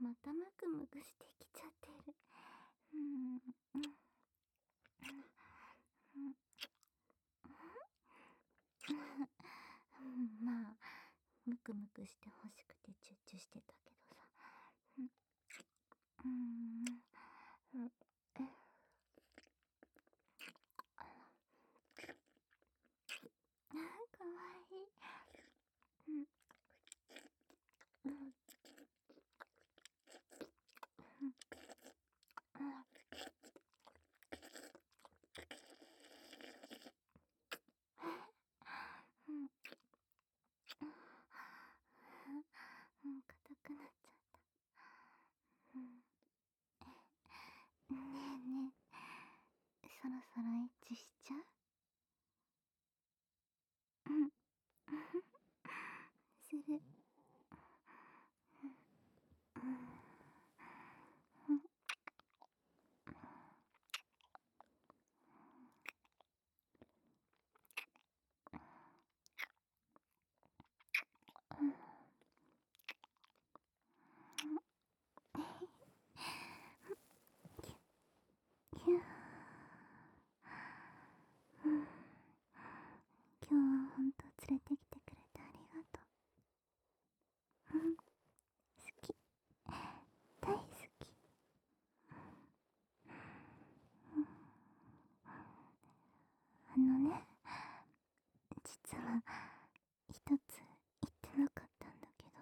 またムクムクしてきちゃってる。うん。まあ、ムクムクしてほしくてチュッチュしてたけどさ。うん。かわいい。硬くなっちゃった。ねえねえ、そろそろエッチしちゃう？する。ひゅ今日はほんと連れてきてくれてありがとう。好き。大好き。ね、実は一つ言ってなかったんだけど。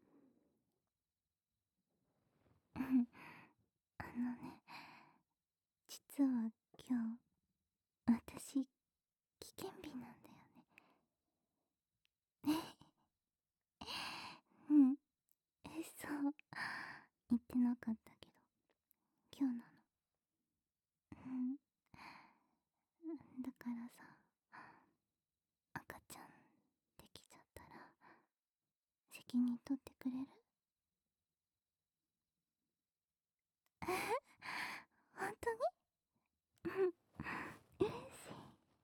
ね、実は今日、私、危険日なんだよね。うん、嘘。言ってなかったけど、今日なの。だからさ、赤ちゃんできちゃったら、責任取ってくれる？本当に？嬉しい。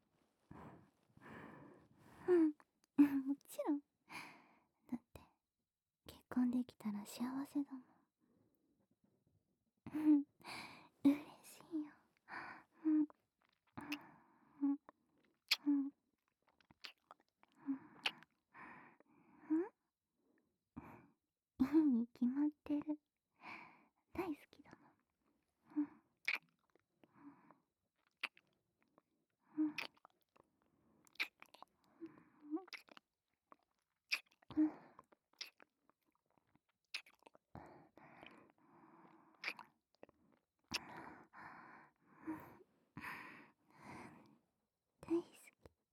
もちろん。だって、結婚できたら幸せだもん。嬉しいよ。いいに決まってる。大好きだもん。大好き。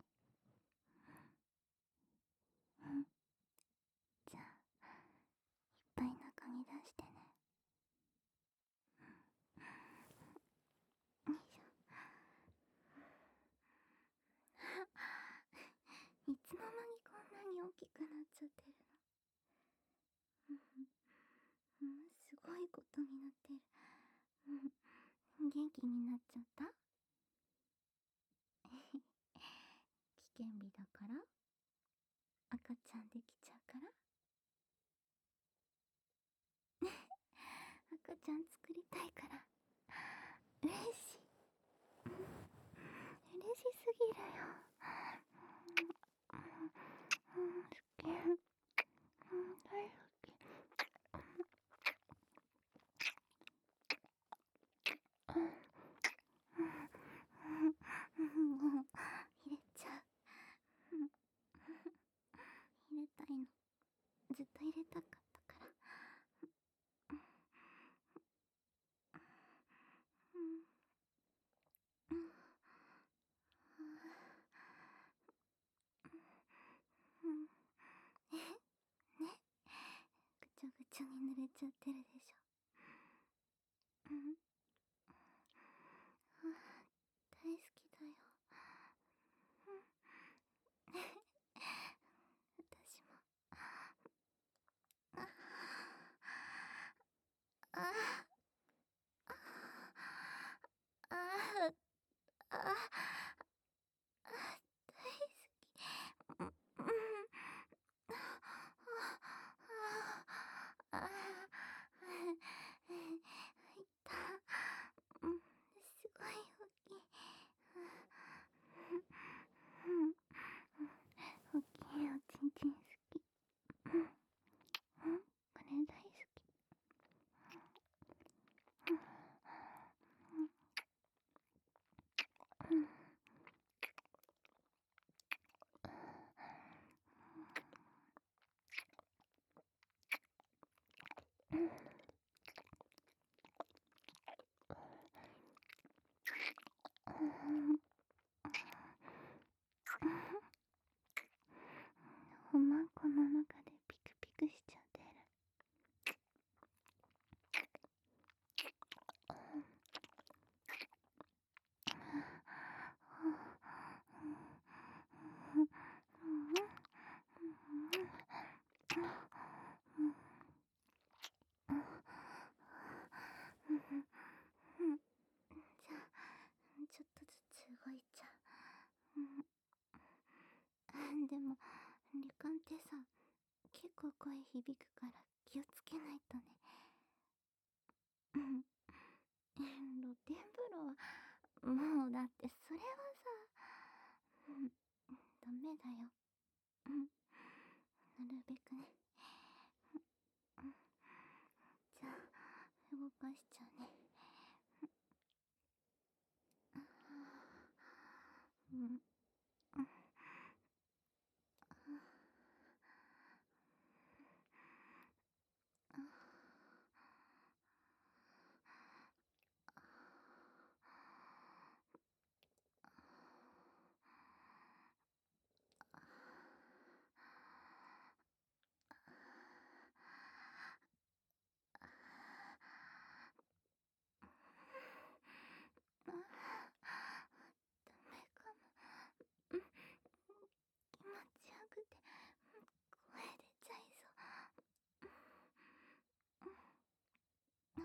じゃあ、いっぱい中に出してね。よいしょ。いつの間にこんなに大きくなっちゃってるの？すごいことになってる。元気になっちゃった？危険日だから？赤ちゃんできちゃうから？赤ちゃん作りたいから。嬉しい。嬉しすぎるよ。好き。大好き。もう入れちゃう。入れたいの。ずっと入れたかったから。ね、ぐちょぐちょに濡れちゃってるでしょ。大好きだよ。私も。ああああ大好き。 でさ、結構声響くから気をつけないとね。うん。露天風呂は、もうだってそれはさ、うん、ダメだよ。うん。なるべくね。うん。じゃあ、動かしちゃうね。うん。うん。ダメかも。うん。気持ちよくて、声出ちゃいそう。うん。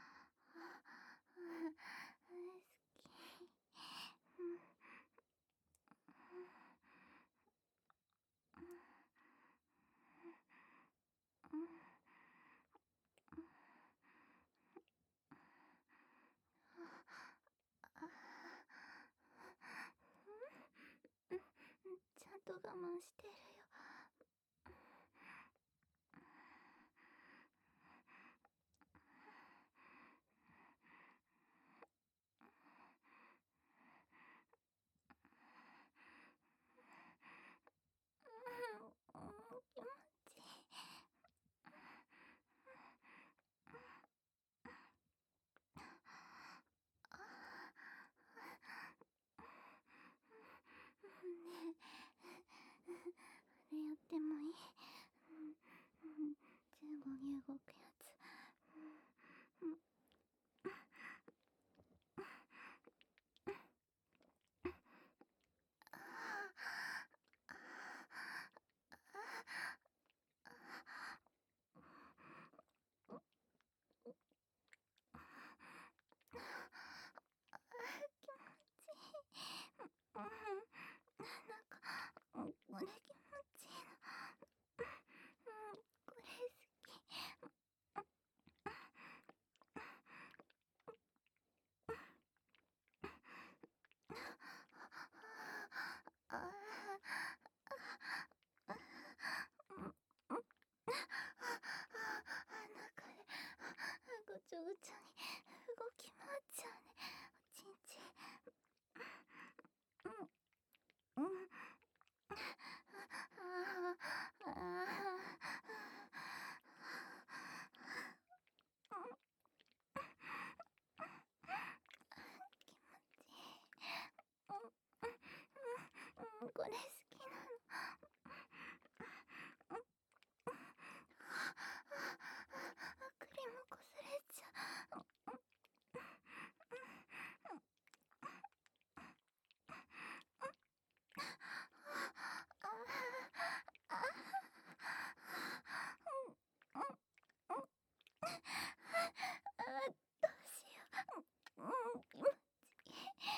好き。うん。うん。ちゃんと我慢してるよ。気持ちいい。ねえ、あれやってもいい？15に動くやつ。気持ちいい。なんか、これ気持ちいいの。これ好き。ああ、中でごちょごちょに動き回っちゃうね。おちんちん。うん。うん。ああ、気持ちいい。これ好きなの。クリームこすれちゃう。どうしよう。気持ちいい。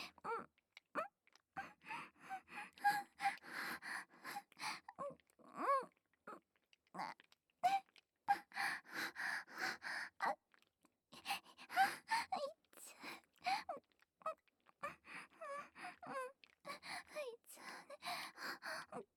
いっちゃうね。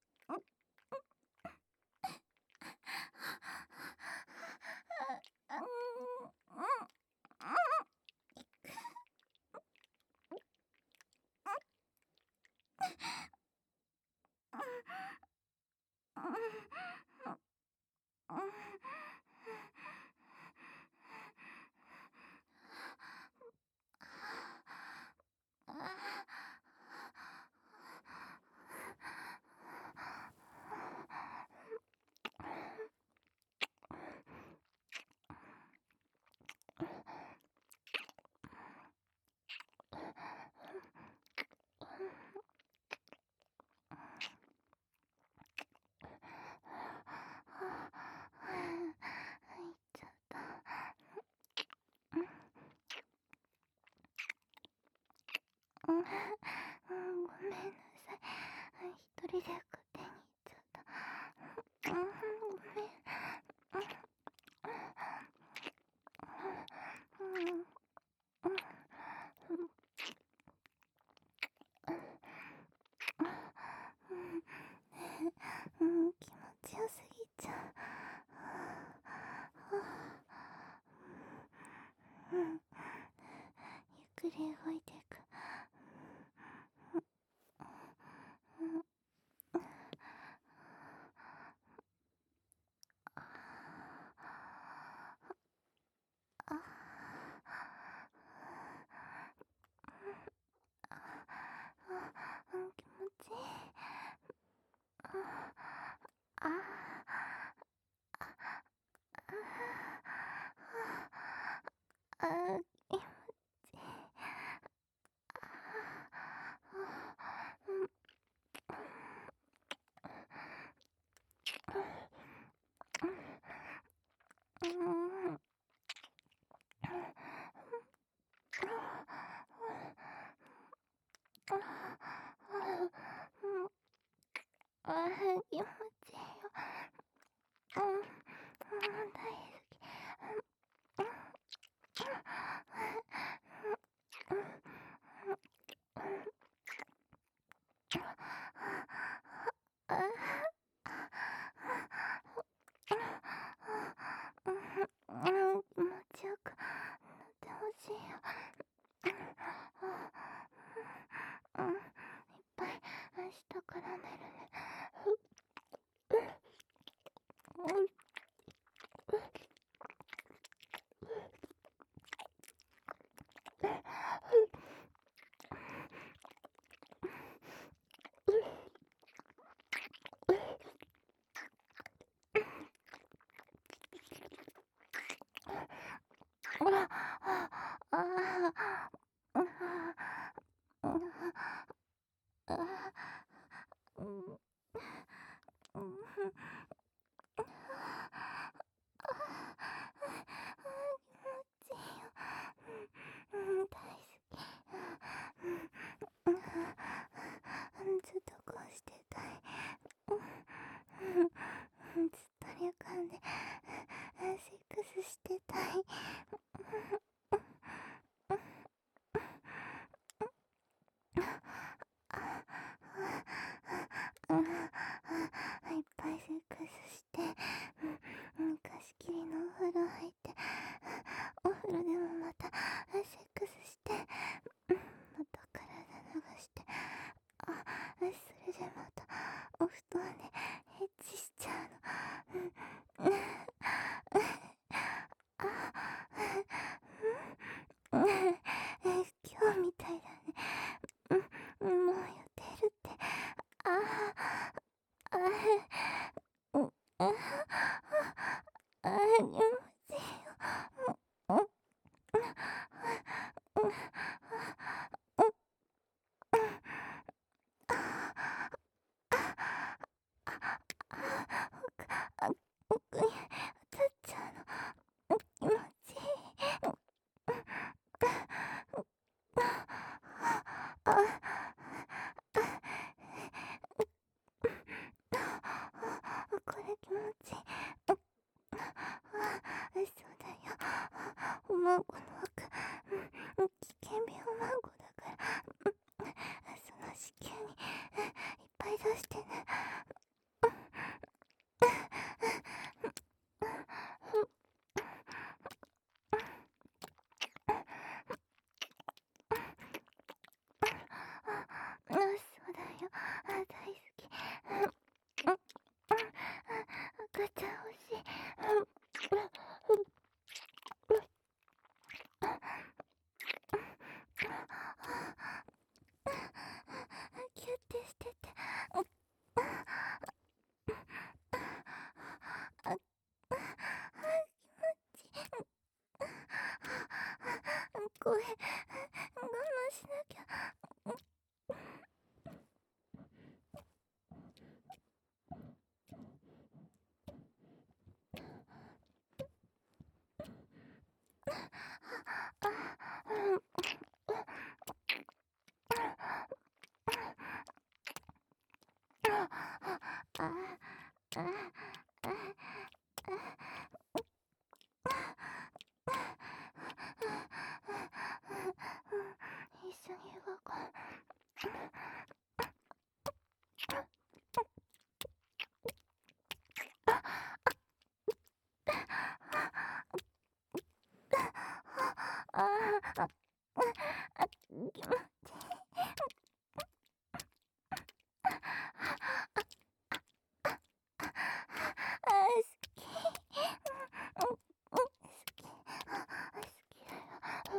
いっちゃった。ごめんなさい。一人で勝手に言っちゃった。 り動いていく。気持ちいい。ああ、気持ちいい。気持ちいいよ。大好気持ちよくなってほしいよ。いっぱい明日から寝るね。ずっとこうしてたい。ずっと旅館でセックスしてたい。いっぱいセックスして、貸し切りのお風呂入って、お風呂でもまたセックスして、また体流して、それでまたお布団でエッチしちゃうの。今日みたいだね。もう予定るって。気持ちいいよ。奥に立っちゃうの。気持ちいい。これ気持ちいい。そうだよ。おまんこの枠、危険病マンゴだから、その子宮にいっぱい出してね。そうだよ。大好き。赤ちゃん欲しい。キュッてしてて。声我慢しなきゃ。一緒に動こう。 気持ちいい。好き。好き。好きだよ。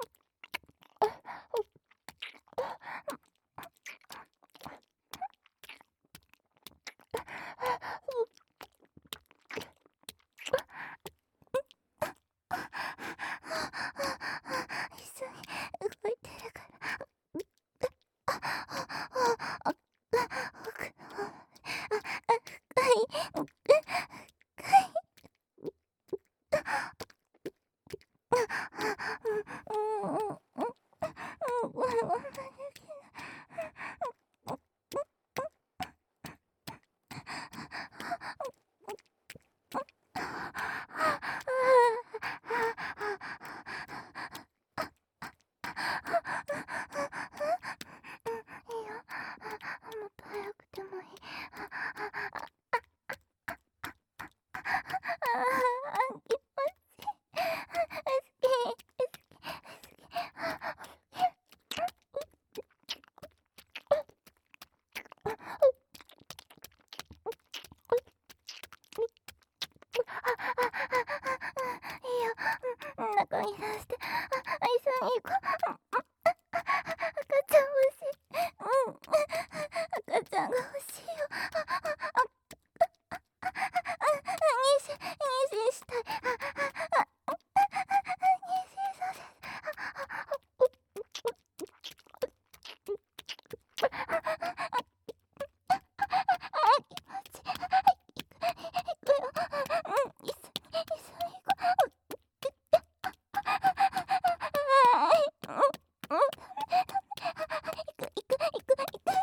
一緒に動いてるから。奥の方深い。いいよ。もっと早くてもいい。気持ちいい。好き。いいよ。中に出して。一緒に行こう。赤ちゃん欲しい。赤ちゃんが欲しいよ。妊娠したい。妊娠させ行くよ。一緒に行こう。行く。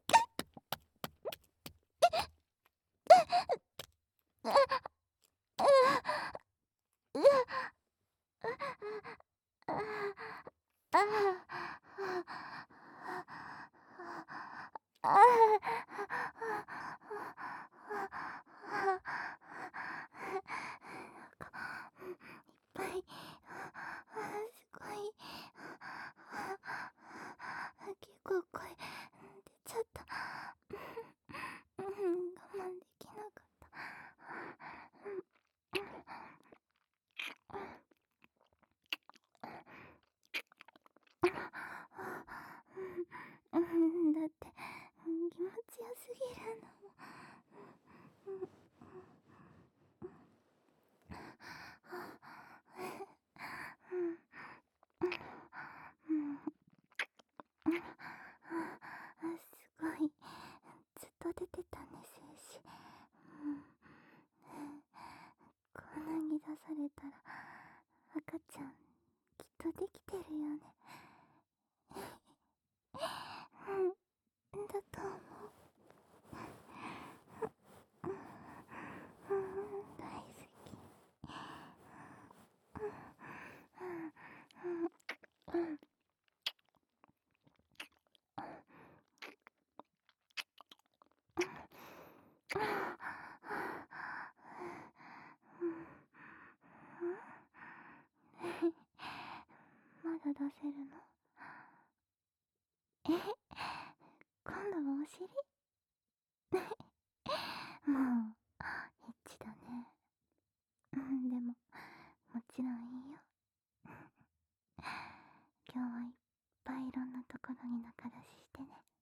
ぱい。すごい。結構声出ちゃった。我慢できなかった。だって気持ちよすぎるの。すごい。ずっと出てたね、精子。こんなに出されたら赤ちゃんきっとできてるよね。だと思う。大好き。まだ出せるの？今度はお尻？もうエッチだね。でももちろんいいよ。今日はいっぱいいろんなところに中出ししてね。